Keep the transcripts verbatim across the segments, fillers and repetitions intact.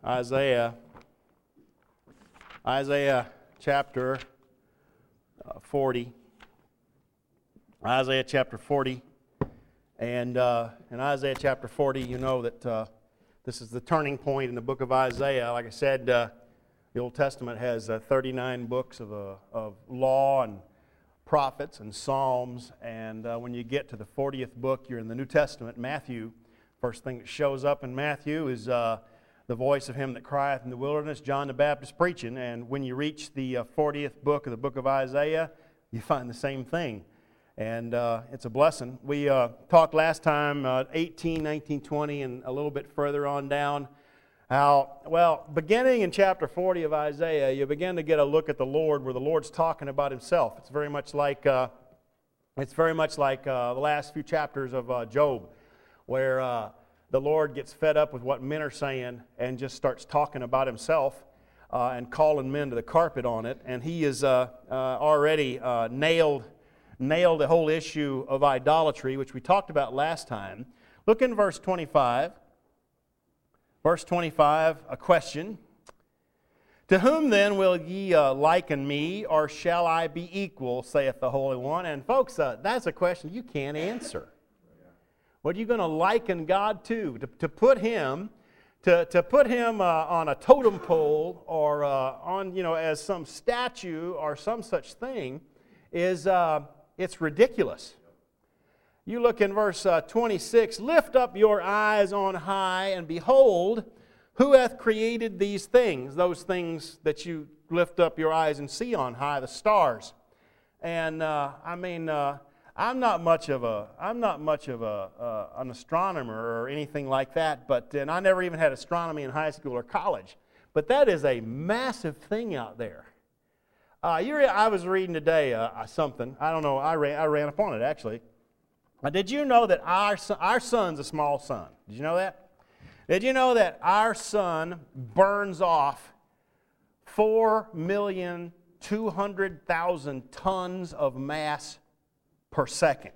Isaiah, Isaiah chapter uh, forty. Isaiah chapter forty. And uh, in Isaiah chapter forty, you know that uh, this is the turning point in the book of Isaiah. Like I said, uh, the Old Testament has uh, thirty-nine books of, uh, of law and prophets and psalms. And uh, when you get to the fortieth book, you're in the New Testament, Matthew. First thing that shows up in Matthew is uh, the voice of him that crieth in the wilderness, John the Baptist preaching. And when you reach the uh, fortieth book of the book of Isaiah, you find the same thing. And uh, it's a blessing. We uh, talked last time, uh, eighteen, nineteen, twenty, and a little bit further on down, how, well, beginning in chapter forty of Isaiah, you begin to get a look at the Lord where the Lord's talking about Himself. It's very much like, uh, it's very much like uh, the last few chapters of uh, Job, where uh, the Lord gets fed up with what men are saying and just starts talking about Himself uh, and calling men to the carpet on it. And He is uh, uh, already uh, nailed nailed the whole issue of idolatry, which we talked about last time. Look in verse twenty-five. Verse twenty-five, a question. To whom then will ye uh, liken me, or shall I be equal, saith the Holy One? And folks, uh, that's a question you can't answer. What are you going to liken God to? To, to put Him, to, to put Him uh, on a totem pole, or uh, on, you know, as some statue or some such thing, is uh, it's ridiculous. You look in verse uh, twenty-six, lift up your eyes on high, and behold, who hath created these things? Those things that you lift up your eyes and see on high, the stars. And uh, I mean, uh, I'm not much of a, I'm not much of a uh, an astronomer or anything like that. But and I never even had astronomy in high school or college. But that is a massive thing out there. Uh, you re- I was reading today uh, something. I don't know. I ran. I ran upon it actually. Uh, did you know that our son, our sun's a small sun? Did you know that? Did you know that our sun burns off four million two hundred thousand tons of mass per second?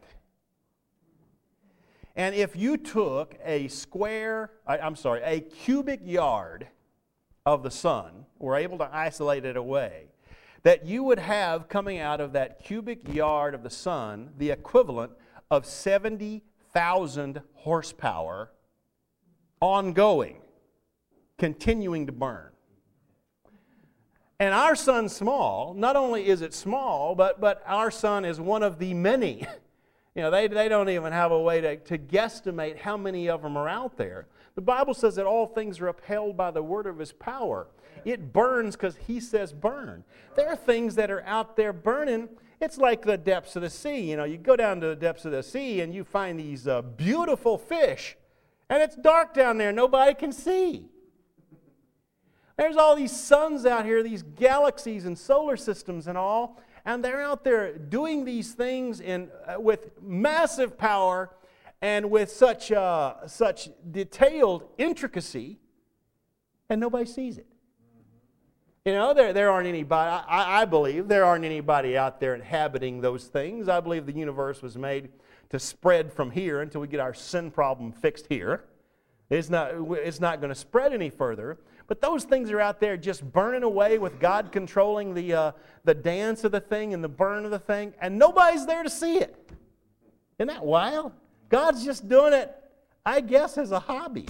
And if you took a square, I, I'm sorry, a cubic yard of the sun, were able to isolate it away, that you would have coming out of that cubic yard of the sun the equivalent of seventy thousand horsepower ongoing, continuing to burn. And our sun's small. Not only is it small, but, but our sun is one of the many. You know, they, they don't even have a way to, to guesstimate how many of them are out there. The Bible says that all things are upheld by the word of His power. It burns because He says burn. There are things that are out there burning. It's like the depths of the sea. You know, you go down to the depths of the sea and you find these uh, beautiful fish. And it's dark down there. Nobody can see. There's all these suns out here, these galaxies and solar systems and all. And they're out there doing these things in uh, with massive power and with such uh, such detailed intricacy, and nobody sees it. You know, there, there aren't anybody, I, I believe, there aren't anybody out there inhabiting those things. I believe the universe was made to spread from here until we get our sin problem fixed here. It's not, it's not going to spread any further. But those things are out there just burning away with God controlling the, uh, the dance of the thing and the burn of the thing, and nobody's there to see it. Isn't that wild? God's just doing it, I guess, as a hobby.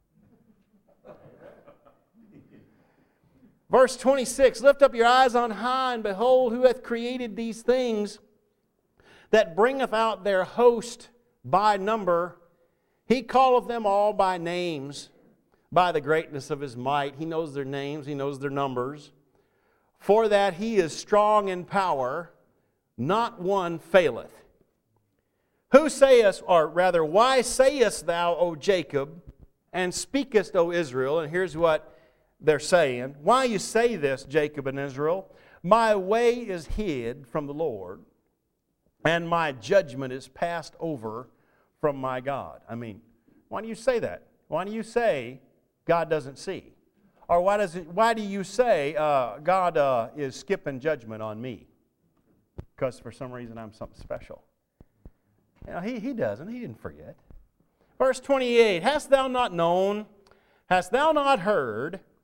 Verse twenty-six, lift up your eyes on high, and behold, who hath created these things, that bringeth out their host by number. He calleth them all by names, by the greatness of His might. He knows their names, He knows their numbers. For that He is strong in power, not one faileth. Who sayest, or rather, why sayest thou, O Jacob, and speakest, O Israel? And here's what they're saying. Why you say this, Jacob and Israel? My way is hid from the Lord, and my judgment is passed over from my God. I mean, why do you say that? Why do you say God doesn't see? Or why does it, why do you say uh, God uh, is skipping judgment on me? Because for some reason I'm something special. You know, he, he doesn't. He didn't forget. Verse twenty-eight, hast thou not known? Hast thou not heard?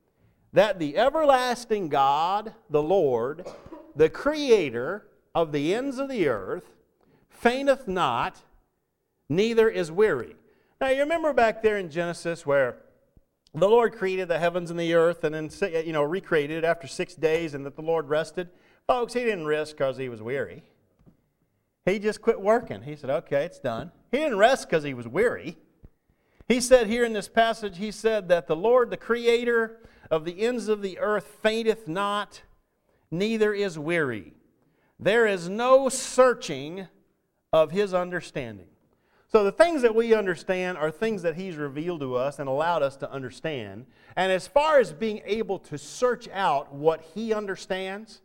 that the everlasting God, the Lord, the Creator of the ends of the earth, fainteth not, neither is weary. Now, you remember back there in Genesis where the Lord created the heavens and the earth and then, you know, recreated it after six days and that the Lord rested? Folks, He didn't rest because He was weary. He just quit working. He said, okay, it's done. He didn't rest because He was weary. He said here in this passage, He said that the Lord, the Creator of the ends of the earth, fainteth not, neither is weary. There is no searching of His understanding. So the things that we understand are things that He's revealed to us and allowed us to understand. And as far as being able to search out what He understands,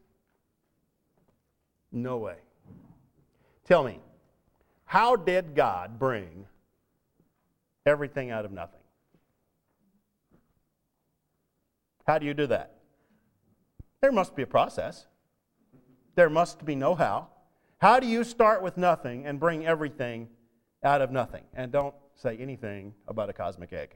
no way. Tell me, how did God bring everything out of nothing? How do you do that? There must be a process. There must be know-how. How do you start with nothing and bring everything out of nothing? And don't say anything about a cosmic egg.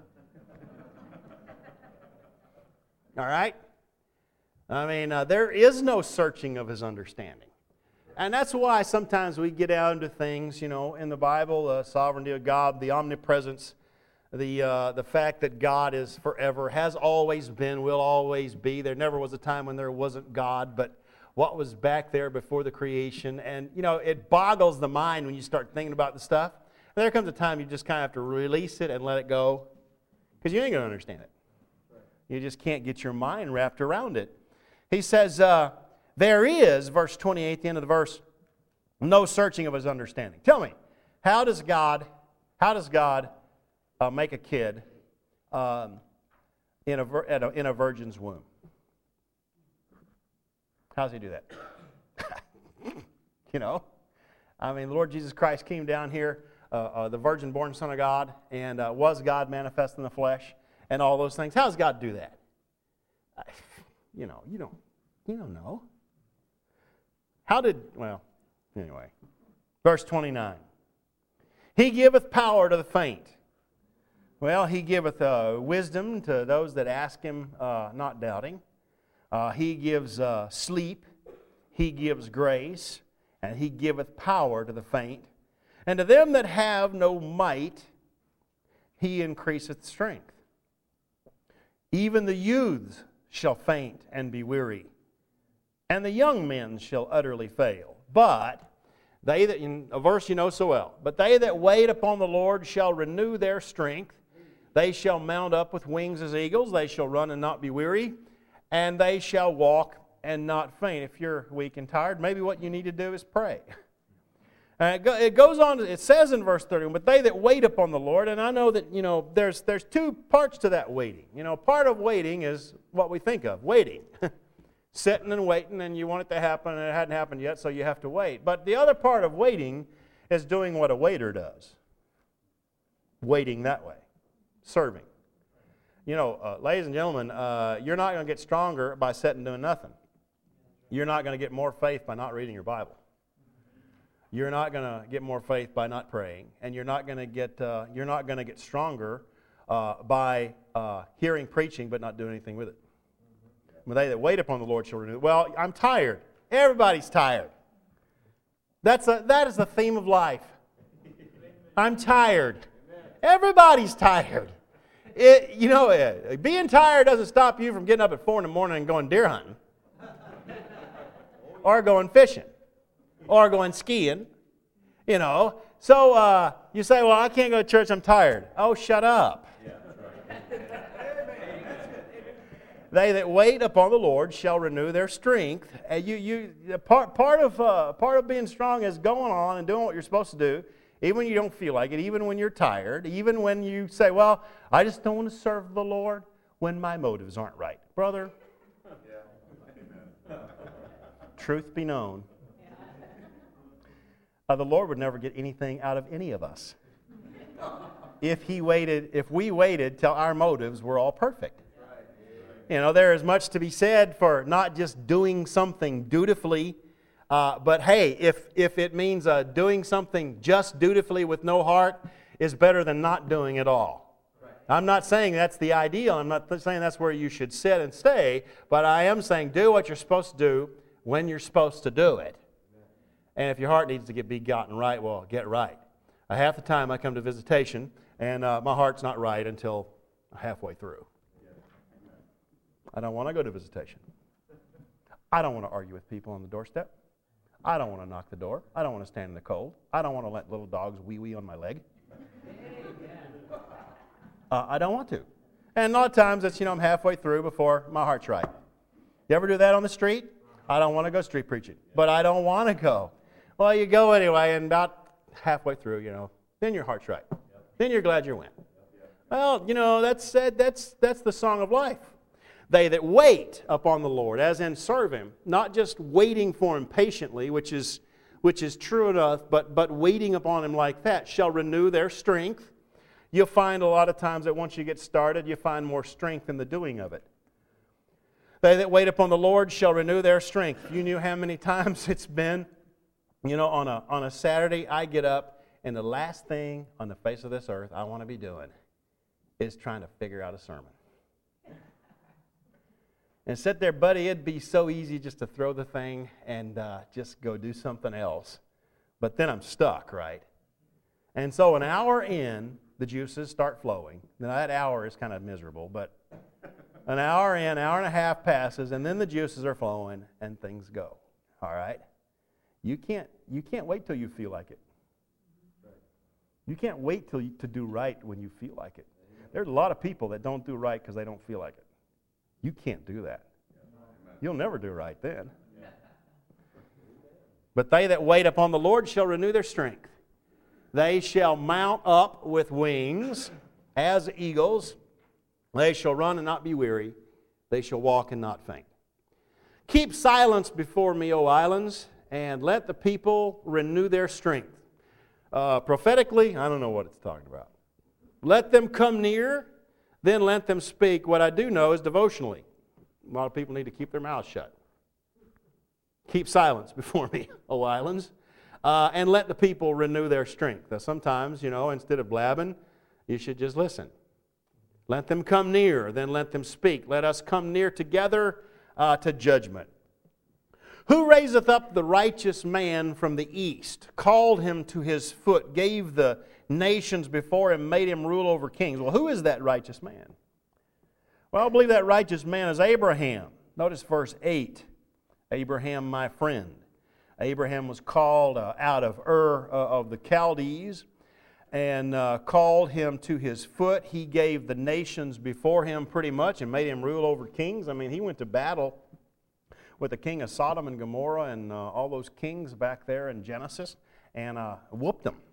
All right? I mean, uh, there is no searching of His understanding. And that's why sometimes we get out into things, you know, in the Bible, the sovereignty of God, the omnipresence, the uh, the fact that God is forever, has always been, will always be. There never was a time when there wasn't God, but what was back there before the creation. And, you know, it boggles the mind when you start thinking about the stuff. And there comes a time you just kind of have to release it and let it go, because you ain't going to understand it. You just can't get your mind wrapped around it. He says, uh, there is, verse twenty-eight, the end of the verse, no searching of His understanding. Tell me, how does God, how does God uh, make a kid um, in, a, at a, in a virgin's womb? How does He do that? You know? I mean, the Lord Jesus Christ came down here, uh, uh, the virgin-born Son of God, and uh, was God manifest in the flesh, and all those things. How does God do that? I, you know, you don't, you don't know. How did, well, anyway. Verse twenty-nine. He giveth power to the faint. Well, He giveth uh, wisdom to those that ask Him, uh, not doubting. Uh, he gives uh, sleep, He gives grace, and He giveth power to the faint. And to them that have no might, He increaseth strength. Even the youths shall faint and be weary, and the young men shall utterly fail. But they that, in a verse you know so well, but they that wait upon the Lord shall renew their strength. They shall mount up with wings as eagles. They shall run and not be weary. And they shall walk and not faint. If you're weak and tired, maybe what you need to do is pray. Uh, it, go, it goes on, it says in verse thirty, but they that wait upon the Lord, and I know that, you know, there's, there's two parts to that waiting. You know, part of waiting is what we think of, waiting. Sitting and waiting, and you want it to happen, and it hadn't happened yet, so you have to wait. But the other part of waiting is doing what a waiter does. Waiting that way. Serving. You know, uh, ladies and gentlemen, uh, you're not going to get stronger by sitting and doing nothing. You're not going to get more faith by not reading your Bible. You're not going to get more faith by not praying, and you're not going to get uh, you're not going to get stronger uh, by uh, hearing preaching but not doing anything with it. But they that wait upon the Lord shall renew. Well, I'm tired. Everybody's tired. That's a, that is the theme of life. I'm tired. Everybody's tired. It, you know, uh, being tired doesn't stop you from getting up at four in the morning and going deer hunting, or going fishing, or going skiing. You know, so uh, you say, "Well, I can't go to church. I'm tired." Oh, shut up. Yeah, right. They that wait upon the Lord shall renew their strength. And you, you, part, part of uh, part of being strong is going on and doing what you're supposed to do, even when you don't feel like it, even when you're tired, even when you say, "Well, I just don't want to serve the Lord when my motives aren't right." Brother, yeah. Truth be known, uh, the Lord would never get anything out of any of us if He waited. If we waited till our motives were all perfect. You know, there is much to be said for not just doing something dutifully, uh, but hey, if if it means uh, doing something just dutifully with no heart is better than not doing it all. Right. I'm not saying that's the ideal. I'm not saying that's where you should sit and stay. But I am saying do what you're supposed to do when you're supposed to do it. And if your heart needs to get be gotten right, well, get right. Uh, half the time I come to visitation, and uh, my heart's not right until halfway through. I don't want to go to visitation. I don't want to argue with people on the doorstep. I don't want to knock the door. I don't want to stand in the cold. I don't want to let little dogs wee-wee on my leg. Uh, I don't want to. And a lot of times it's, you know, I'm halfway through before my heart's right. You ever do that on the street? I don't want to go street preaching, but I don't want to go. Well, you go anyway, and about halfway through, you know, then your heart's right. Then you're glad you went. Well, you know, that's that's that's the song of life. They that wait upon the Lord, as in serve Him, not just waiting for Him patiently, which is which is true enough, but but waiting upon Him like that, shall renew their strength. You'll find a lot of times that once you get started, you find more strength in the doing of it. They that wait upon the Lord shall renew their strength. You knew how many times it's been, you know, on a on a Saturday, I get up, and the last thing on the face of this earth I want to be doing is trying to figure out a sermon. And sit there, buddy, it'd be so easy just to throw the thing and uh, just go do something else. But then I'm stuck, right? And so an hour in, the juices start flowing. Now that hour is kind of miserable, but an hour in, hour and a half passes, and then the juices are flowing, and things go. All right? You can't you can't wait till you feel like it. You can't wait till you, to do right when you feel like it. There's a lot of people that don't do right because they don't feel like it. You can't do that. You'll never do right then. But they that wait upon the Lord shall renew their strength. They shall mount up with wings as eagles. They shall run and not be weary. They shall walk and not faint. Keep silence before me, O islands, and let the people renew their strength. Uh, prophetically, I don't know what it's talking about. Let them come near, then let them speak. What I do know is devotionally. A lot of people need to keep their mouths shut. Keep silence before me, O islands, uh, and let the people renew their strength. Now, sometimes, you know, instead of blabbing, you should just listen. Let them come near, then let them speak. Let us come near together uh, to judgment. Who raiseth up the righteous man from the east, called him to his foot, gave the nations before him, made him rule over kings? Well, who is that righteous man? Well, I believe that righteous man is Abraham. Notice verse eight. Abraham, my friend. Abraham was called uh, out of Ur uh, of the Chaldees, and uh, called him to his foot. He gave the nations before him pretty much and made him rule over kings. I mean, he went to battle with the king of Sodom and Gomorrah and uh, all those kings back there in Genesis, and uh, whooped them.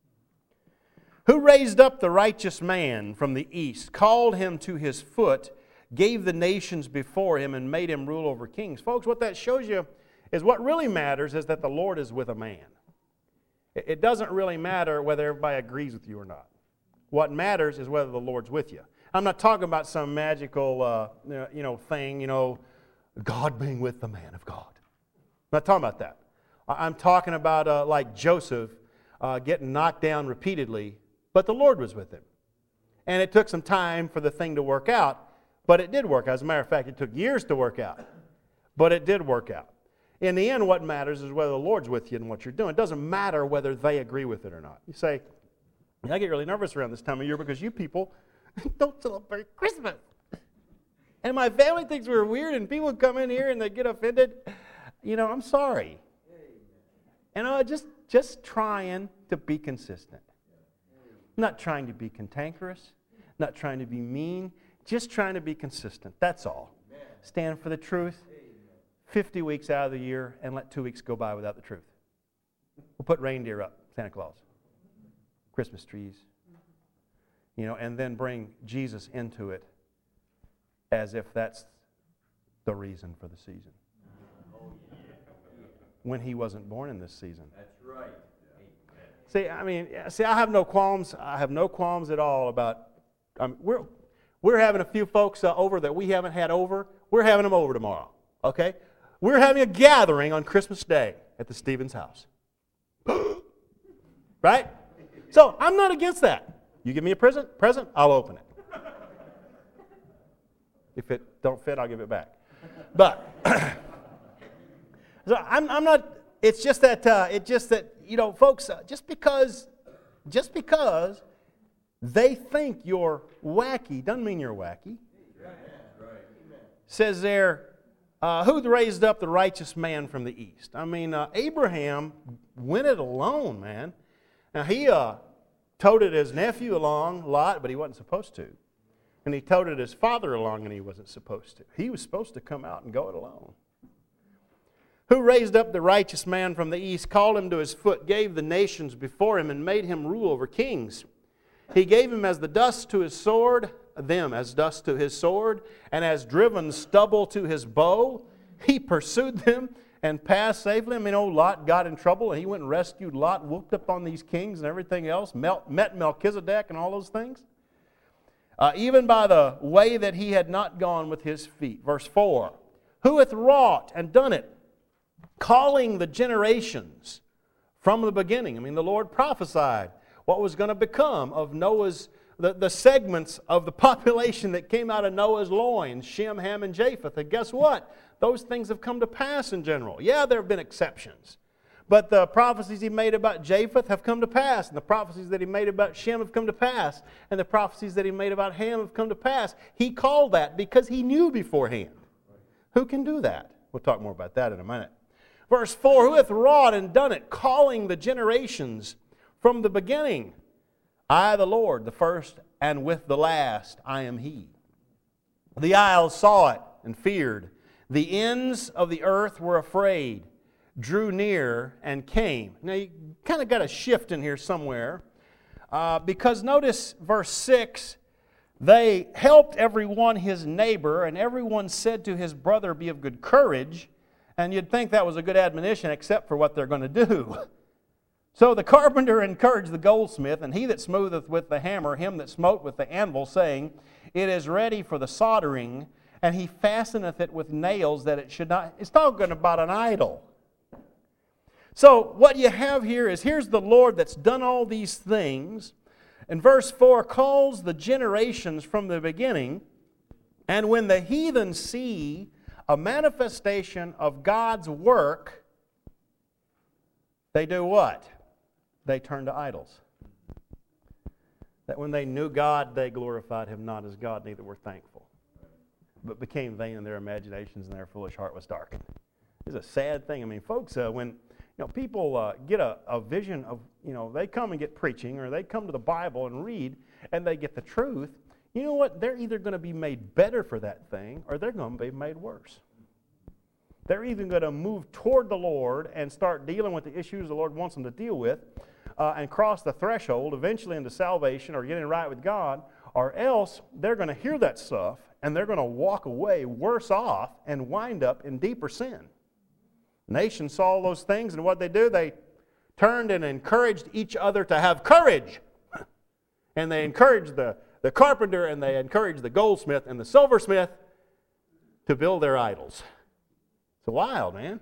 Who raised up the righteous man from the east, called him to his foot, gave the nations before him, and made him rule over kings? Folks, what that shows you is what really matters is that the Lord is with a man. It doesn't really matter whether everybody agrees with you or not. What matters is whether the Lord's with you. I'm not talking about some magical, uh, you know, thing, you know, God being with the man of God. I'm not talking about that. I'm talking about uh, like Joseph uh, getting knocked down repeatedly, but the Lord was with him. And it took some time for the thing to work out, but it did work out. As a matter of fact, it took years to work out, but it did work out. In the end, what matters is whether the Lord's with you and what you're doing. It doesn't matter whether they agree with it or not. You say, I get really nervous around this time of year because you people don't celebrate Christmas. And my family thinks we're weird, and people come in here and they get offended. You know, I'm sorry. And I'm just, just trying to be consistent. Not trying to be cantankerous, not trying to be mean, just trying to be consistent. That's all. Stand for the truth. fifty weeks out of the year, and let two weeks go by without the truth. We'll put reindeer up, Santa Claus, Christmas trees, you know, and then bring Jesus into it as if that's the reason for the season. When he wasn't born in this season. That's right. See, I mean, see, I have no qualms. I have no qualms at all about. Um, we're we're having a few folks uh, over that we haven't had over. We're having them over tomorrow. Okay, we're having a gathering on Christmas Day at the Stevens house. Right? So I'm not against that. You give me a present, present, I'll open it. If it don't fit, I'll give it back. But so I'm, I'm not. It's just that. Uh, it's just that you know, folks. Uh, just because, just because they think you're wacky doesn't mean you're wacky. Says there, uh, who raised up the righteous man from the east? I mean, uh, Abraham went it alone, man. Now he uh, toted his nephew along, Lot, but he wasn't supposed to. And he toted his father along, and he wasn't supposed to. He was supposed to come out and go it alone. Who raised up the righteous man from the east, called him to his foot, gave the nations before him, and made him rule over kings. He gave him as the dust to his sword, them as dust to his sword, and as driven stubble to his bow. He pursued them and passed safely. I mean, old Lot got in trouble, and he went and rescued Lot, whooped up on these kings and everything else, met Melchizedek and all those things. Uh, even by the way that he had not gone with his feet. Verse four, who hath wrought and done it, calling the generations from the beginning. I mean, the Lord prophesied what was going to become of Noah's, the, the segments of the population that came out of Noah's loins, Shem, Ham, and Japheth. And guess what? Those things have come to pass in general. Yeah, there have been exceptions. But the prophecies he made about Japheth have come to pass. And the prophecies that he made about Shem have come to pass. And the prophecies that he made about Ham have come to pass. He called that because he knew beforehand. Who can do that? We'll talk more about that in a minute. Verse four, who hath wrought and done it, calling the generations from the beginning? I, the Lord, the first, and with the last, I am He. The isles saw it and feared. The ends of the earth were afraid, drew near, and came. Now, you kind of got a shift in here somewhere. Uh, because notice verse six, they helped everyone his neighbor, and everyone said to his brother, be of good courage. And you'd think that was a good admonition, except for what they're going to do. So the carpenter encouraged the goldsmith, and he that smootheth with the hammer, him that smote with the anvil, saying, it is ready for the soldering, and he fasteneth it with nails that it should not. It's talking about an idol. So what you have here is, here's the Lord that's done all these things. And verse four calls the generations from the beginning, and when the heathen see a manifestation of God's work, they do what? They turn to idols. That when they knew God, they glorified Him not as God, neither were thankful, but became vain in their imaginations, and their foolish heart was darkened. It's a sad thing. I mean, folks, uh, when you know people uh, get a, a vision of, you know, they come and get preaching, or they come to the Bible and read, and they get the truth, you know what? They're either going to be made better for that thing, or they're going to be made worse. They're even going to move toward the Lord and start dealing with the issues the Lord wants them to deal with, uh, and cross the threshold eventually into salvation or getting right with God, or else they're going to hear that stuff and they're going to walk away worse off and wind up in deeper sin. Nations saw all those things, and what they do, they turned and encouraged each other to have courage. And they encouraged the, the carpenter, and they encouraged the goldsmith and the silversmith to build their idols. It's wild, man.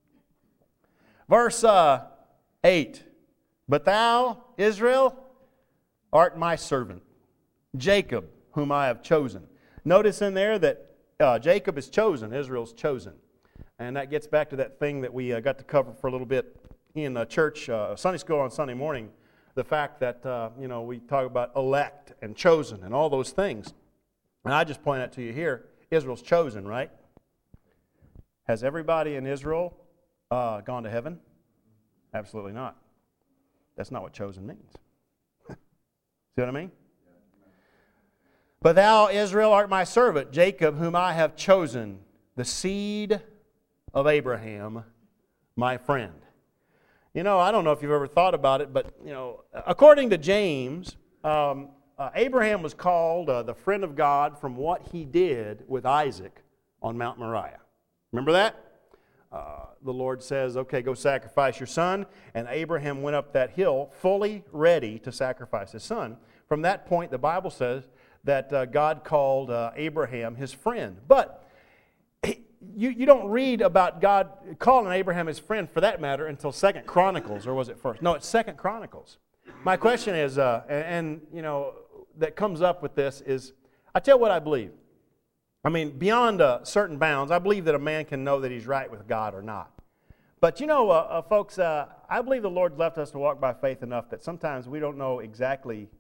Verse uh, eight. But thou, Israel, art my servant, Jacob, whom I have chosen. Notice in there that uh, Jacob is chosen, Israel's chosen. And that gets back to that thing that we uh, got to cover for a little bit in uh, church, uh, Sunday school on Sunday morning. The fact that, uh, you know, we talk about elect and chosen and all those things. And I just point out to you here, Israel's chosen, right? Has everybody in Israel uh, gone to heaven? Absolutely not. That's not what chosen means. See what I mean? But thou, Israel, art my servant, Jacob, whom I have chosen, the seed of Abraham, my friend. You know, I don't know if you've ever thought about it, but, you know, according to James, um, uh, Abraham was called uh, the friend of God from what he did with Isaac on Mount Moriah. Remember that? Uh, the Lord says, okay, go sacrifice your son. And Abraham went up that hill fully ready to sacrifice his son. From that point, the Bible says that uh, God called uh, Abraham his friend. But you, you don't read about God calling Abraham his friend, for that matter, until Second Chronicles, or was it first? No, it's Second Chronicles. My question is, uh, and, and you know, that comes up with this is, I tell you what I believe. I mean, beyond uh, certain bounds, I believe that a man can know that he's right with God or not. But you know, uh, uh, folks, uh, I believe the Lord left us to walk by faith enough that sometimes we don't know exactly,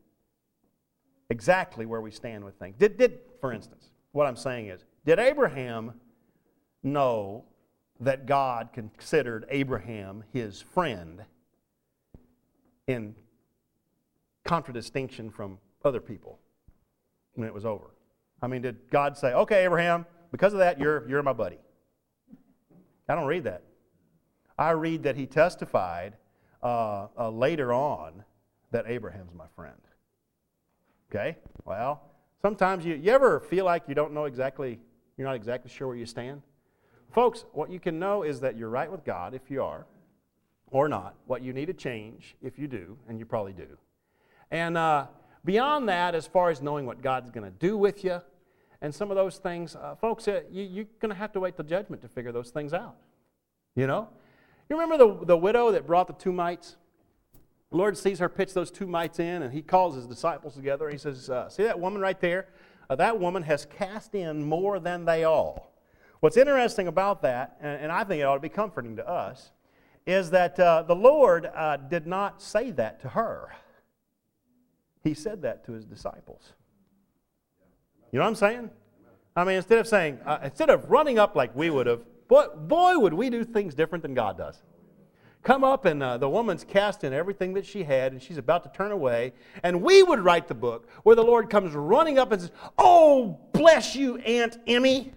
exactly where we stand with things. Did, did, for instance, what I'm saying is, did Abraham know that God considered Abraham his friend in contradistinction from other people when it was over? I mean, did God say, okay, Abraham, because of that, you're, you're my buddy? I don't read that. I read that he testified uh, uh, later on that Abraham's my friend. Okay? Well, sometimes you, you ever feel like you don't know exactly, you're not exactly sure where you stand? Folks, what you can know is that you're right with God if you are, or not. What you need to change if you do, and you probably do. And uh, beyond that, as far as knowing what God's going to do with you, and some of those things, uh, folks, uh, you, you're going to have to wait till judgment to figure those things out. You know? You remember the, the widow that brought the two mites? The Lord sees her pitch those two mites in, and he calls his disciples together, and he says, uh, see that woman right there? Uh, that woman has cast in more than they all. What's interesting about that, and, and I think it ought to be comforting to us, is that uh, the Lord uh, did not say that to her. He said that to his disciples. You know what I'm saying? I mean, instead of saying, uh, instead of running up like we would have, boy, boy, would we do things different than God does. Come up, and uh, the woman's cast in everything that she had, and she's about to turn away, and we would write the book where the Lord comes running up and says, oh, bless you, Aunt Emmy.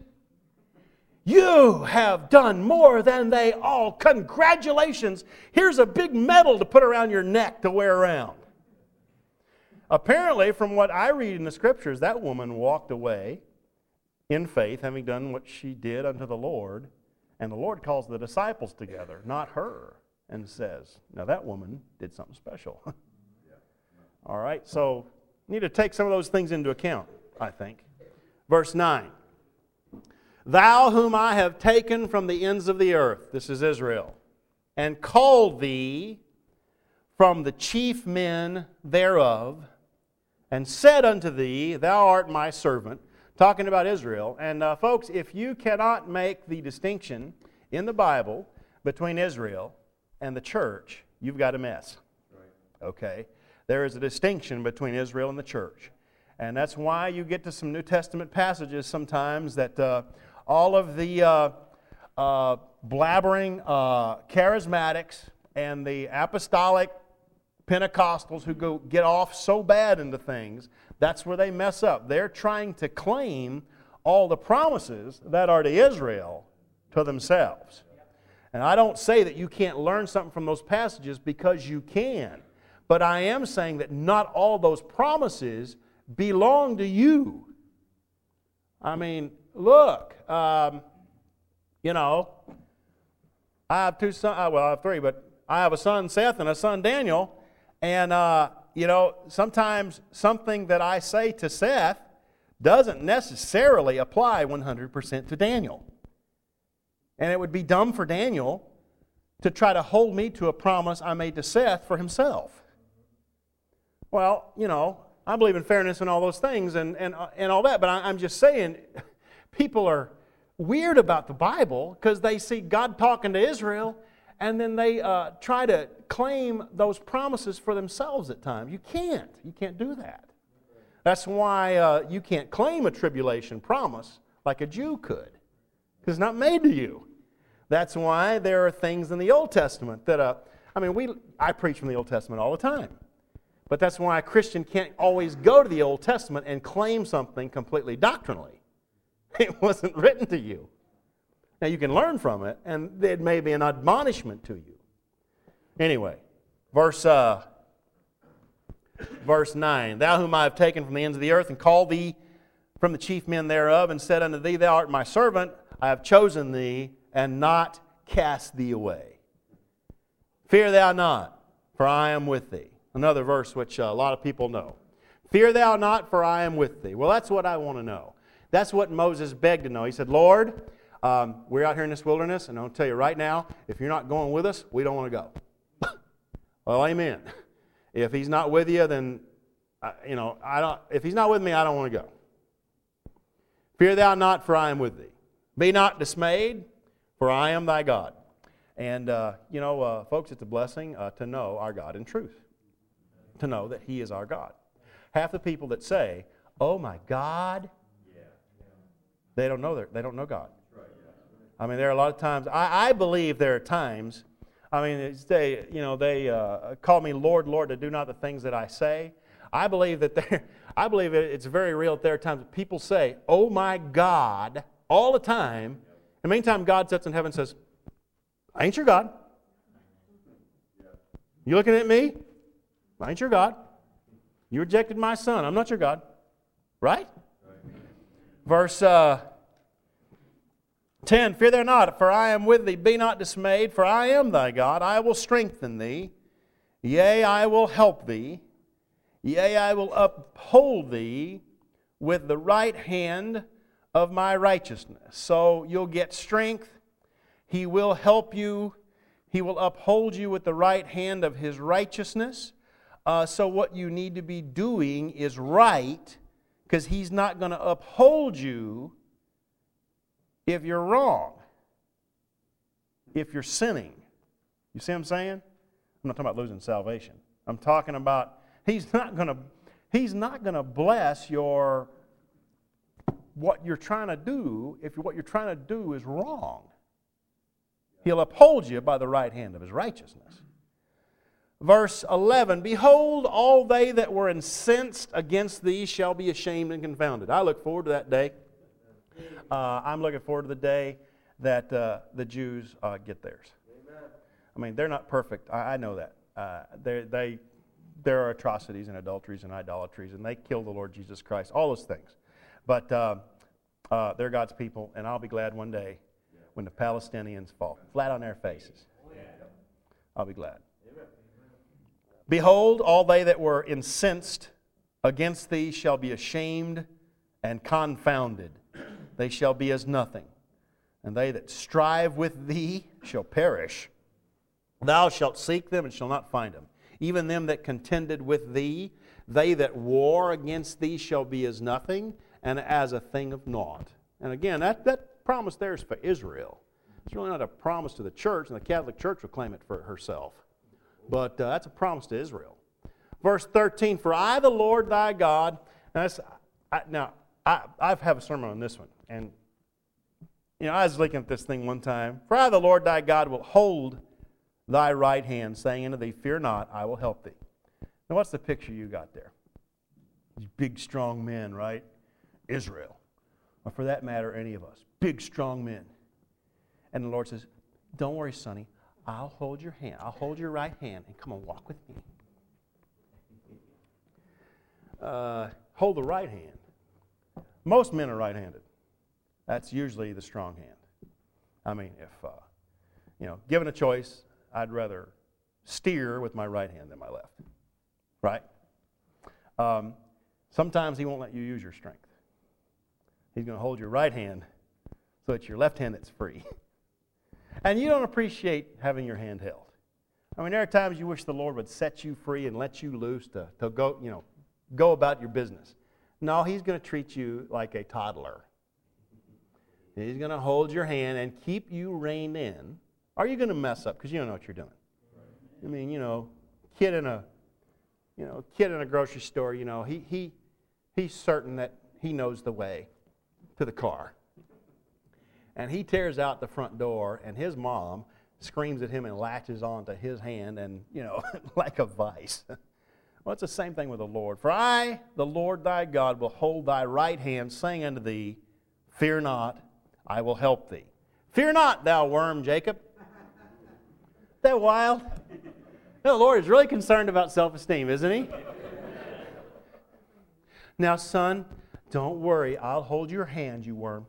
You have done more than they all. Congratulations. Here's a big medal to put around your neck to wear around. Apparently, from what I read in the Scriptures, that woman walked away in faith, having done what she did unto the Lord, and the Lord calls the disciples together, not her, and says, now that woman did something special. All right, so you need to take some of those things into account, I think. Verse nine. Thou whom I have taken from the ends of the earth, this is Israel, and called thee from the chief men thereof, and said unto thee, thou art my servant, talking about Israel. And uh, folks, if you cannot make the distinction in the Bible between Israel and the church, you've got a mess. Okay? There is a distinction between Israel and the church. And that's why you get to some New Testament passages sometimes that uh, all of the uh, uh, blabbering uh, charismatics and the apostolic Pentecostals who go get off so bad into things, that's where they mess up. They're trying to claim all the promises that are to Israel to themselves. And I don't say that you can't learn something from those passages, because you can. But I am saying that not all those promises belong to you. I mean, look, um, you know, I have two sons, well, I have three, but I have a son, Seth, and a son, Daniel. And, uh, you know, sometimes something that I say to Seth doesn't necessarily apply one hundred percent to Daniel. And it would be dumb for Daniel to try to hold me to a promise I made to Seth for himself. Well, you know, I believe in fairness and all those things and, and, uh, and all that, but I, I'm just saying, people are weird about the Bible because they see God talking to Israel, and then they uh, try to claim those promises for themselves at times. You can't. You can't do that. That's why uh, you can't claim a tribulation promise like a Jew could, because it's not made to you. That's why there are things in the Old Testament that, uh, I mean, we I preach from the Old Testament all the time. But that's why a Christian can't always go to the Old Testament and claim something completely doctrinally. It wasn't written to you. Now, you can learn from it, and it may be an admonishment to you. Anyway, verse uh, verse nine. Thou whom I have taken from the ends of the earth, and called thee from the chief men thereof, and said unto thee, thou art my servant, I have chosen thee, and not cast thee away. Fear thou not, for I am with thee. Another verse which uh, a lot of people know. Fear thou not, for I am with thee. Well, that's what I want to know. That's what Moses begged to know. He said, Lord, um, we're out here in this wilderness, and I'll tell you right now, if you're not going with us, we don't want to go. Well, amen. If he's not with you, then, uh, you know, I don't. If he's not with me, I don't want to go. Fear thou not, for I am with thee. Be not dismayed, for I am thy God. And, uh, you know, uh, folks, it's a blessing uh, to know our God in truth. To know that He is our God. Half the people that say, oh my God, they don't know their, they don't know God. I mean, there are a lot of times, I, I believe there are times, I mean, they, you know, they uh, call me Lord, Lord, to do not the things that I say. I believe that there, I believe it's very real that there are times that people say, oh my God, all the time. And meantime, God sits in heaven and says, I ain't your God. You looking at me? I ain't your God. You rejected my son. I'm not your God. Right? Verse uh, ten, fear thou not, for I am with thee. Be not dismayed, for I am thy God. I will strengthen thee. Yea, I will help thee. Yea, I will uphold thee with the right hand of my righteousness. So you'll get strength. He will help you. He will uphold you with the right hand of His righteousness. Uh, so what you need to be doing is right, because He's not going to uphold you if you're wrong, if you're sinning. You see what I'm saying? I'm not talking about losing salvation. I'm talking about He's not going to He's not going to bless your what you're trying to do if what you're trying to do is wrong. He'll uphold you by the right hand of His righteousness. Verse eleven, behold, all they that were incensed against thee shall be ashamed and confounded. I look forward to that day. Uh, I'm looking forward to the day that uh, the Jews uh, get theirs. Amen. I mean, they're not perfect. I, I know that. Uh, they, they, there are atrocities and adulteries and idolatries, and they kill the Lord Jesus Christ, all those things. But uh, uh, they're God's people, and I'll be glad one day when the Palestinians fall flat on their faces. I'll be glad. Behold, all they that were incensed against thee shall be ashamed and confounded. They shall be as nothing. And they that strive with thee shall perish. Thou shalt seek them and shalt not find them. Even them that contended with thee, they that war against thee shall be as nothing and as a thing of naught. And again, that, that promise there is for Israel. It's really not a promise to the church, and the Catholic Church will claim it for herself. But uh, that's a promise to Israel. Verse thirteen, for I, the Lord thy God, now, I, now I, I have a sermon on this one. And, you know, I was looking at this thing one time. For I, the Lord thy God, will hold thy right hand, saying unto thee, fear not, I will help thee. Now, what's the picture you got there? These big, strong men, right? Israel. Or for that matter, any of us. Big, strong men. And the Lord says, don't worry, sonny. I'll hold your hand. I'll hold your right hand and come and walk with me. Uh, hold the right hand. Most men are right-handed. That's usually the strong hand. I mean, if, uh, you know, given a choice, I'd rather steer with my right hand than my left. Right? Um, sometimes He won't let you use your strength. He's going to hold your right hand so it's your left hand that's free. And you don't appreciate having your hand held. I mean, there are times you wish the Lord would set you free and let you loose to, to go, you know, go about your business. No, He's going to treat you like a toddler. He's going to hold your hand and keep you reined in. Are you going to mess up? Because you don't know what you're doing. I mean, you know, kid in a, you know, kid in a grocery store, you know, he he he's certain that he knows the way to the car. And he tears out the front door, and his mom screams at him and latches onto his hand, and, you know, like a vice. Well, it's the same thing with the Lord. For I, the Lord thy God, will hold thy right hand, saying unto thee, fear not, I will help thee. Fear not, thou worm, Jacob. Isn't that wild? The Lord is really concerned about self-esteem, isn't He? Now, son, don't worry. I'll hold your hand, you worm.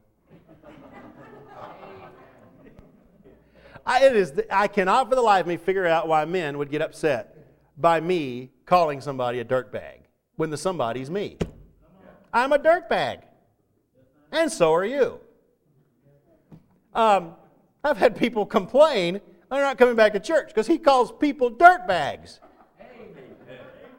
I, it is, I cannot for the life of me figure out why men would get upset by me calling somebody a dirtbag when the somebody's me. I'm a dirtbag. And so are you. Um, I've had people complain they're not coming back to church because he calls people dirtbags.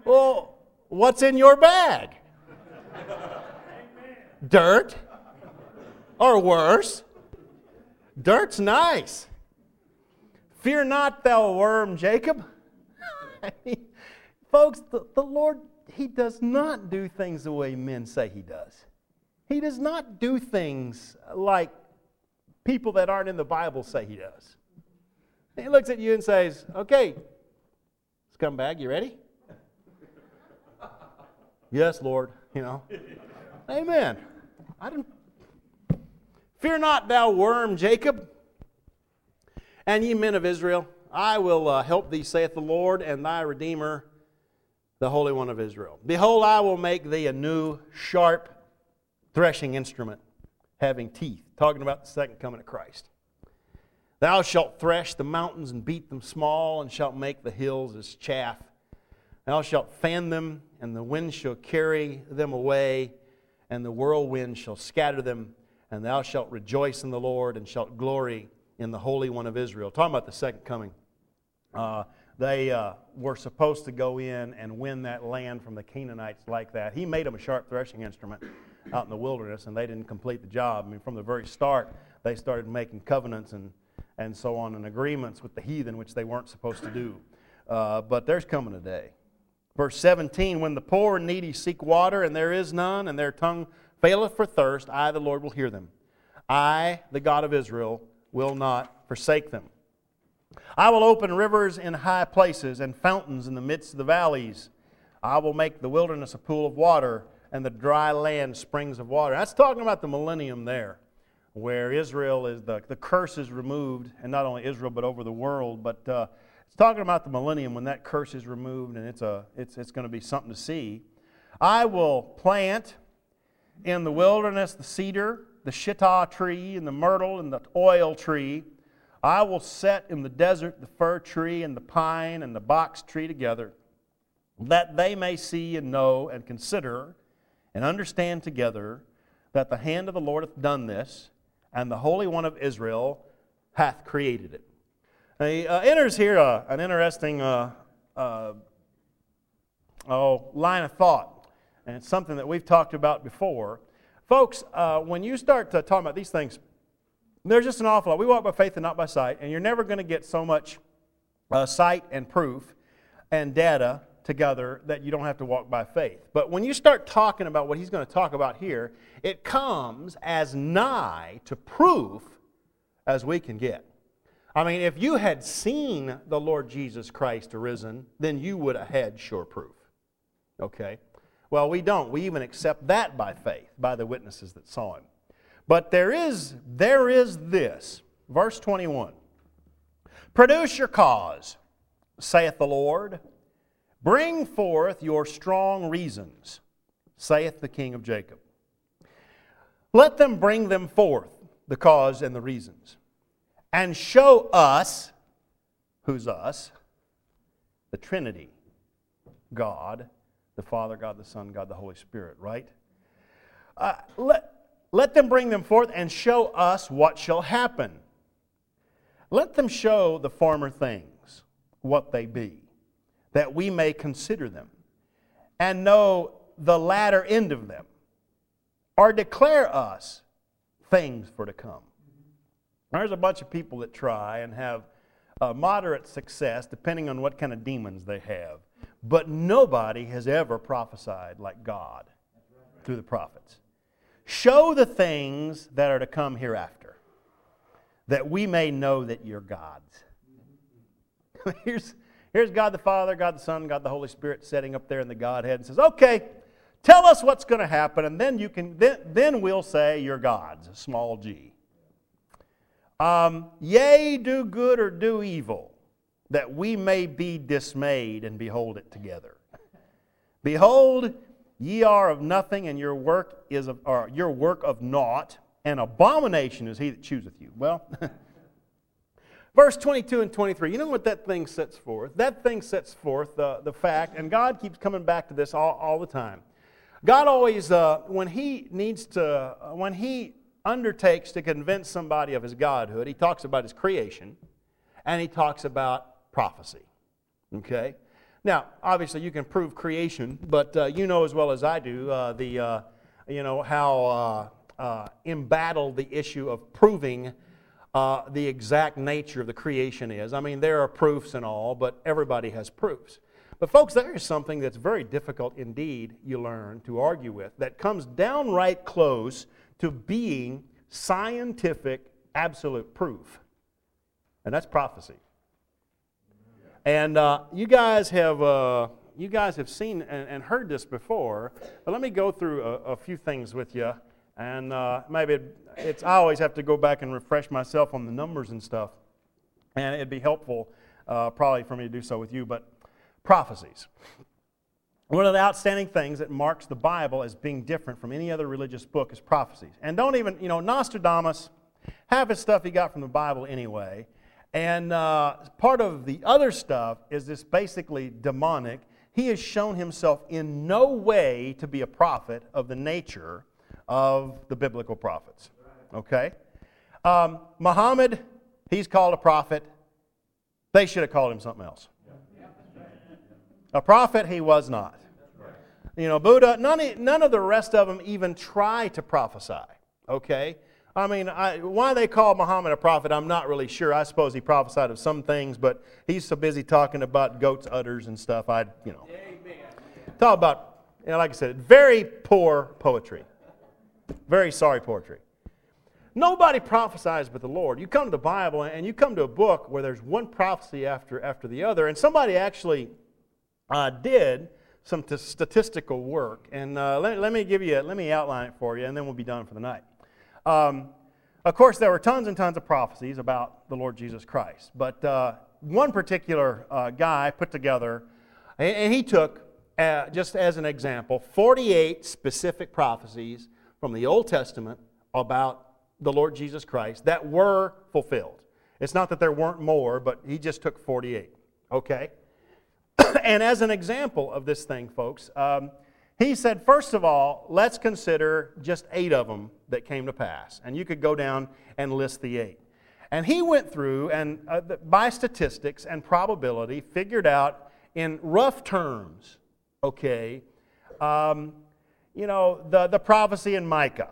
Well, what's in your bag? Dirt. or worse. Dirt's nice. Fear not, thou worm, Jacob. I mean, folks, the, the Lord, He does not do things the way men say He does. He does not do things like people that aren't in the Bible say He does. He looks at you and says, okay, scumbag, you ready? Yes, Lord, you know. Amen. I didn't. Fear not, thou worm, Jacob, and ye men of Israel, I will uh, help thee, saith the Lord, and thy Redeemer, the Holy One of Israel. Behold, I will make thee a new, sharp threshing instrument, having teeth. Talking about the second coming of Christ. Thou shalt thresh the mountains and beat them small, and shalt make the hills as chaff. Thou shalt fan them, and the wind shall carry them away, and the whirlwind shall scatter them. And thou shalt rejoice in the Lord, and shalt glory in the Holy One of Israel. Talking about the second coming. Uh, they uh, were supposed to go in and win that land from the Canaanites like that. He made them a sharp threshing instrument out in the wilderness, and they didn't complete the job. I mean, from the very start, they started making covenants and, and so on, and agreements with the heathen, which they weren't supposed to do. Uh, but there's coming a day. Verse seventeen, when the poor and needy seek water, and there is none, and their tongue faileth for thirst, I, the Lord, will hear them. I, the God of Israel, will not forsake them. I will open rivers in high places and fountains in the midst of the valleys. I will make the wilderness a pool of water and the dry land springs of water. That's talking about the millennium there, where Israel is, the, the curse is removed, and not only Israel but over the world. But uh, it's talking about the millennium when that curse is removed, and it's, a, it's, it's going to be something to see. I will plant in the wilderness the cedar, the shittah tree, and the myrtle, and the oil tree. I will set in the desert the fir tree, and the pine, and the box tree together, that they may see and know and consider and understand together that the hand of the Lord hath done this, and the Holy One of Israel hath created it. Now, he uh, enters here uh, an interesting uh, uh, oh, line of thought. And it's something that we've talked about before. Folks, uh, when you start uh, talking about these things, there's just an awful lot. We walk by faith and not by sight, and you're never going to get so much uh, sight and proof and data together that you don't have to walk by faith. But when you start talking about what he's going to talk about here, it comes as nigh to proof as we can get. I mean, if you had seen the Lord Jesus Christ arisen, then you would have had sure proof. Okay? Well, we don't. We even accept that by faith, by the witnesses that saw him. But there is, there is this, verse twenty-one. Produce your cause, saith the Lord. Bring forth your strong reasons, saith the King of Jacob. Let them bring them forth, the cause and the reasons, and show us, who's us? The Trinity, God, the Father, God the Son, God the Holy Spirit, right? Uh, let, let them bring them forth and show us what shall happen. Let them show the former things, what they be, that we may consider them, and know the latter end of them, or declare us things for to come. There's a bunch of people that try and have uh, moderate success, depending on what kind of demons they have. But nobody has ever prophesied like God through the prophets. Show the things that are to come hereafter, that we may know that you're God's. here's, here's God the Father, God the Son, God the Holy Spirit sitting up there in the Godhead and says, okay, tell us what's going to happen, and then you can then, then we'll say you're God's, a small g. Um, yea, do good or do evil, that we may be dismayed and behold it together. Behold, ye are of nothing, and your work is of, or your work of naught, and abomination is he that chooseth you. Well, verse twenty-two and twenty-three, you know what that thing sets forth? That thing sets forth the, the fact, and God keeps coming back to this all, all the time. God always, uh, when He needs to, uh, when He undertakes to convince somebody of His Godhood, He talks about His creation, and He talks about prophecy. Okay? Now, obviously you can prove creation, but uh, you know as well as I do, uh, the, uh, you know, how, uh, uh, embattled the issue of proving uh, the exact nature of the creation is. I mean, there are proofs and all, but everybody has proofs. But folks, there is something that's very difficult indeed, you learn, to argue with, that comes downright close to being scientific absolute proof. And that's prophecy. And uh, you guys have uh, you guys have seen and, and heard this before, but let me go through a, a few things with you. And uh, maybe it, it's I always have to go back and refresh myself on the numbers and stuff. And it'd be helpful uh, probably for me to do so with you. But prophecies. One of the outstanding things that marks the Bible as being different from any other religious book is prophecies. And don't even, you know, Nostradamus, half his stuff he got from the Bible anyway. And uh, part of the other stuff is this basically demonic. He has shown himself in no way to be a prophet of the nature of the biblical prophets. Okay? Um, Muhammad, he's called a prophet. They should have called him something else. A prophet he was not. You know, Buddha, none, none of the rest of them even try to prophesy. Okay? I mean, I, why they call Muhammad a prophet, I'm not really sure. I suppose he prophesied of some things, but he's so busy talking about goats' udders and stuff. I, you know, Amen. Talk about, you know, like I said, very poor poetry. Very sorry poetry. Nobody prophesies but the Lord. You come to the Bible and you come to a book where there's one prophecy after, after the other, and somebody actually uh, did some t- statistical work. And uh, let, let me give you, a, let me outline it for you, and then we'll be done for the night. Um, of course, there were tons and tons of prophecies about the Lord Jesus Christ. But uh, one particular uh, guy put together, and, and he took, uh, just as an example, forty-eight specific prophecies from the Old Testament about the Lord Jesus Christ that were fulfilled. It's not that there weren't more, but he just took forty-eight. Okay? And as an example of this thing, folks, um, he said, first of all, let's consider just eight of them that came to pass. And you could go down and list the eight. And he went through and, uh, by statistics and probability, figured out in rough terms, okay, um, you know, the, the prophecy in Micah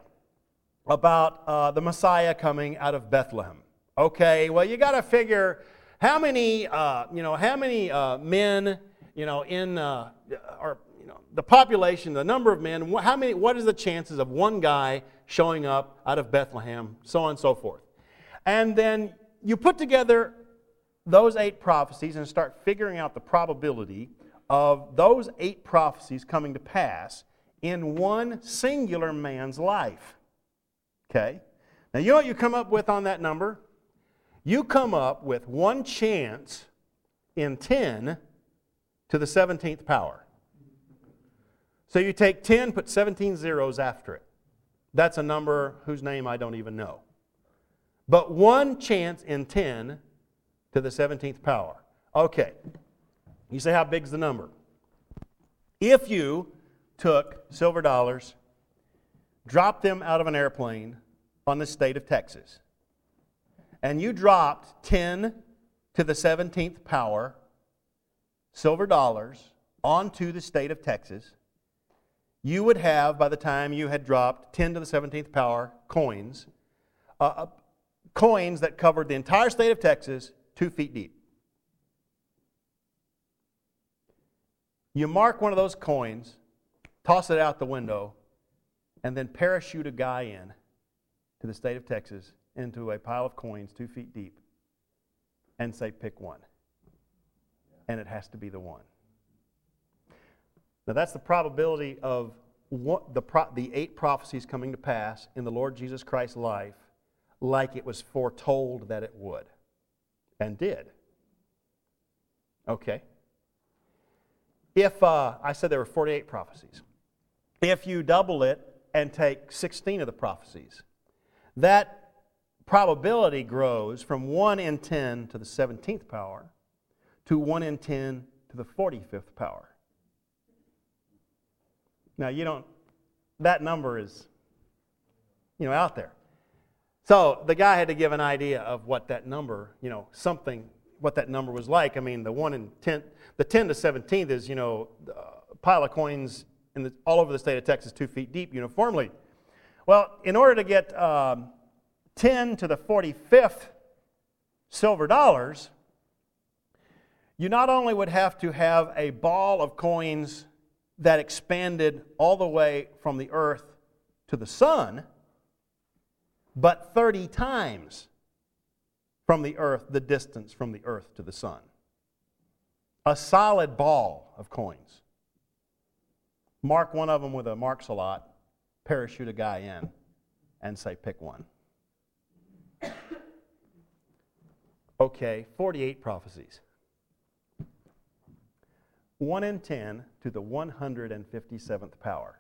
about uh, the Messiah coming out of Bethlehem. Okay, well, you got to figure how many, uh, you know, how many uh, men, you know, in, uh, or, you know, the population, the number of men, how many, what is the chances of one guy showing up out of Bethlehem, so on and so forth. And then you put together those eight prophecies and start figuring out the probability of those eight prophecies coming to pass in one singular man's life. Okay? Now, you know what you come up with on that number? You come up with one chance in ten to the seventeenth power. So you take ten, put seventeen zeros after it. That's a number whose name I don't even know. But one chance in ten to the seventeenth power. Okay. You say, how big's the number? If you took silver dollars, dropped them out of an airplane on the state of Texas, and you dropped ten to the seventeenth power silver dollars onto the state of Texas, you would have, by the time you had dropped ten to the seventeenth power coins, uh, coins that covered the entire state of Texas two feet deep. You mark one of those coins, toss it out the window, and then parachute a guy in to the state of Texas into a pile of coins two feet deep and say, pick one. And it has to be the one. Now that's the probability of what the, pro- the eight prophecies coming to pass in the Lord Jesus Christ's life like it was foretold that it would. And did. Okay. If, uh, I said there were forty-eight prophecies. If you double it and take sixteen of the prophecies, that probability grows from one in ten to the seventeenth power to one in ten to the forty-fifth power. Now, you don't, that number is, you know, out there. So the guy had to give an idea of what that number, you know, something, what that number was like. I mean, the one in ten, the ten to seventeenth is, you know, a pile of coins in the, all over the state of Texas, two feet deep uniformly. Well, in order to get um, ten to the forty-fifth silver dollars, you not only would have to have a ball of coins that expanded all the way from the earth to the sun, but thirty times from the earth, the distance from the earth to the sun. A solid ball of coins. Mark one of them with a Marks-a-Lot, parachute a guy in, and say, pick one. Okay, forty-eight prophecies. one in ten to the one hundred fifty-seventh power.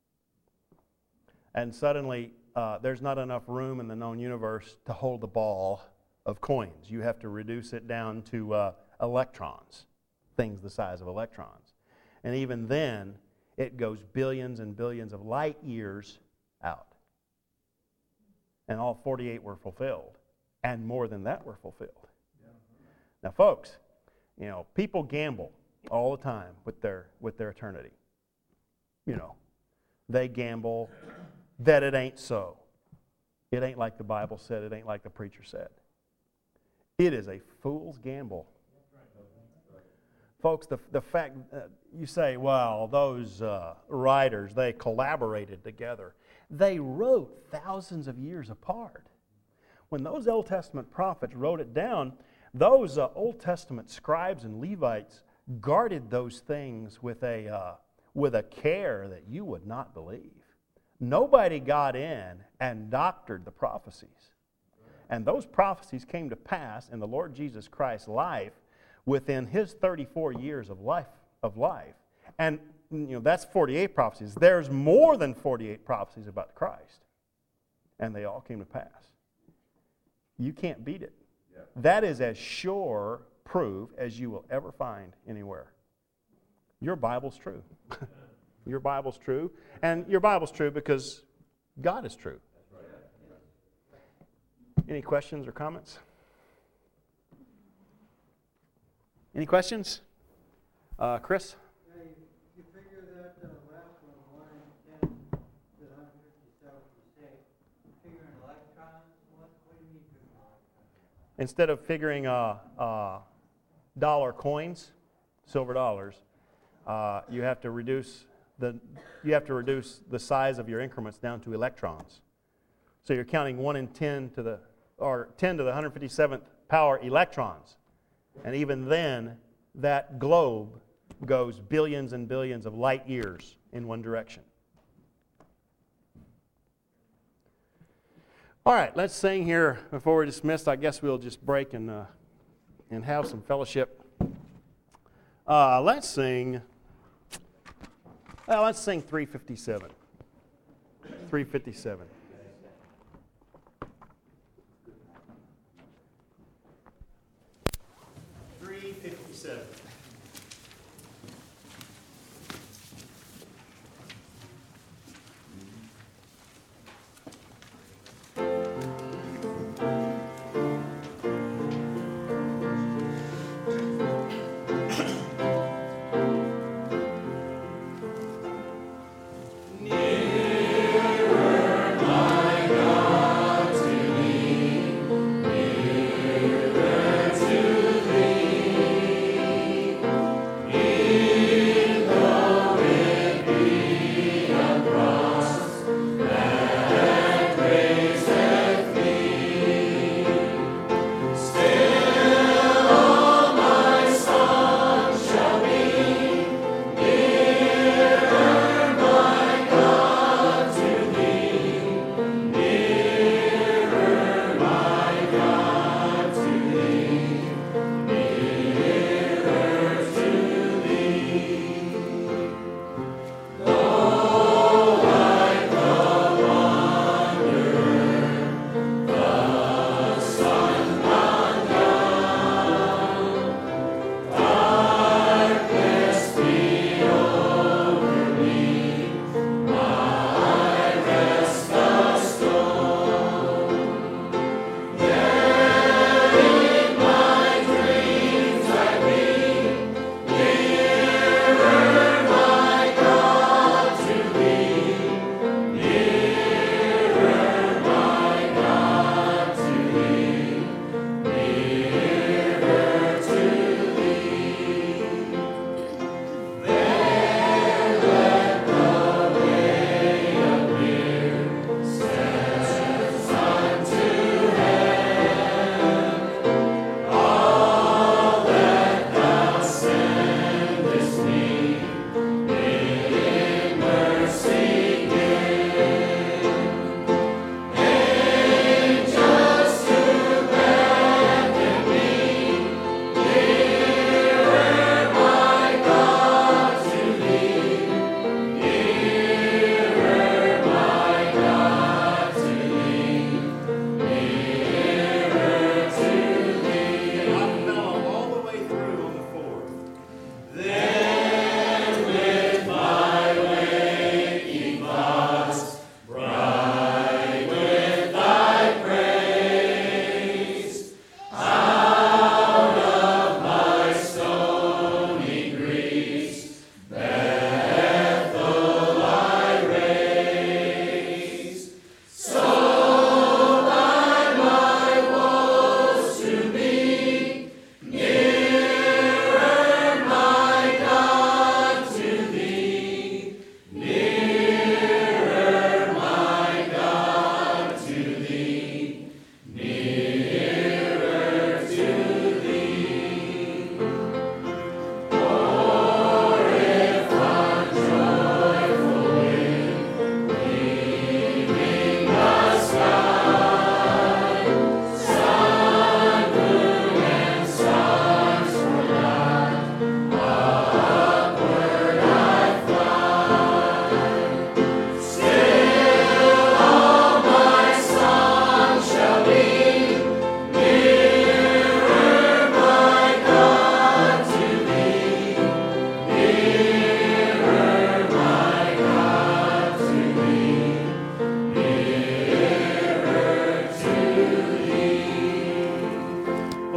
And suddenly, uh, there's not enough room in the known universe to hold the ball of coins. You have to reduce it down to uh, electrons, things the size of electrons. And even then, it goes billions and billions of light years out. And all forty-eight were fulfilled. And more than that were fulfilled. Yeah. Now, folks, you know, people gamble all the time with their with their eternity. You know, they gamble that it ain't so. It ain't like the Bible said. It ain't like the preacher said. It is a fool's gamble. Folks, the, the fact, uh, you say, well, those uh, writers, they collaborated together. They wrote thousands of years apart. When those Old Testament prophets wrote it down, those uh, Old Testament scribes and Levites guarded those things with a, uh, with a care that you would not believe. Nobody got in and doctored the prophecies. And those prophecies came to pass in the Lord Jesus Christ's life within his thirty-four years of life. Of life. And you know that's forty-eight prophecies. There's more than forty-eight prophecies about Christ. And they all came to pass. You can't beat it. Yeah. That is as sure proof as you will ever find anywhere. Your Bible's true. Your Bible's true. And your Bible's true because God is true. Any questions or comments? Any questions? Uh, Chris? Yeah, you, you figure that uh, last one, one in ten to one hundred fifty-seven, you say, figuring electrons, what, what do you mean figuring electrons? Instead of figuring uh, uh, dollar coins, silver dollars, uh, you have to reduce the you have to reduce the size of your increments down to electrons. So you're counting one in ten to the or ten to the one hundred fifty-seventh power electrons. And even then, that globe goes billions and billions of light years in one direction. All right, let's sing here before we're dismissed. I guess we'll just break and uh, and have some fellowship. Uh, let's sing. Well, let's sing three fifty-seven. three fifty-seven. three fifty-seven. Nearer,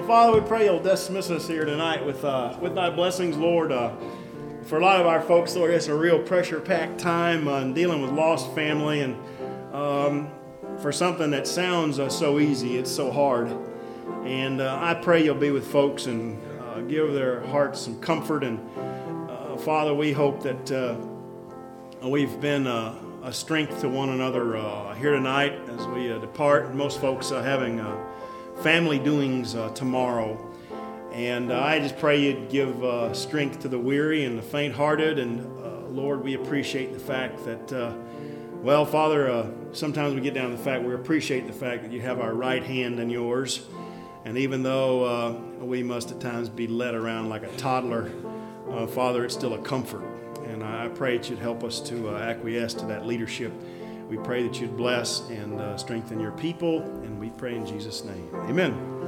Father, we pray you'll dismiss us here tonight with uh, with thy blessings, Lord. Uh, for a lot of our folks, Lord, it's a real pressure-packed time uh, in dealing with lost family, and um, for something that sounds uh, so easy, it's so hard. And uh, I pray you'll be with folks and uh, give their hearts some comfort. And uh, Father, we hope that uh, we've been uh, a strength to one another uh, here tonight as we uh, depart. Most folks are having uh, family doings uh, tomorrow. And uh, I just pray you'd give uh, strength to the weary and the faint-hearted. And uh, Lord, we appreciate the fact that, uh, well, Father, uh, sometimes we get down to the fact we appreciate the fact that you have our right hand in yours. And even though uh, we must at times be led around like a toddler, uh, Father, it's still a comfort. And I pray that you'd help us to uh, acquiesce to that leadership. We pray that you'd bless and uh, strengthen your people. And we pray in Jesus' name. Amen.